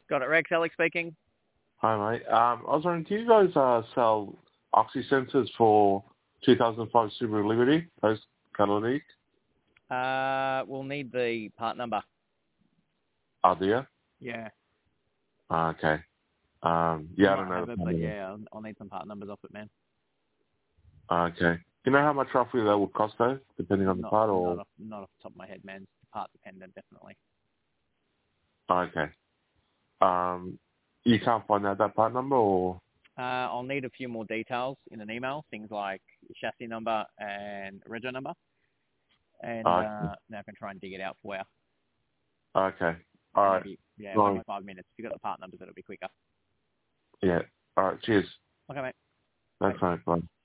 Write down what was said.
Got it, Rex. Alex speaking. Hi, mate. I was wondering, do you guys sell oxy sensors for 2005 Subaru Liberty post-catalytic? We'll need the part number. Oh, do you? Yeah. Okay. I I don't know. have it, but yeah, I'll need some part numbers off it, man. Okay. Do you know how much roughly that would cost, though, depending on the part? Or Not off the top of my head, man. It's part dependent, definitely. Okay. You can't find out that part number, or? I'll need a few more details in an email, things like chassis number and rego number, and then I can try and dig it out for you. Okay. All right. Maybe, yeah, Well, maybe 5 minutes. If you've got the part numbers, it'll be quicker. yeah. All right. Cheers. Okay, mate. Thanks, mate. Bye.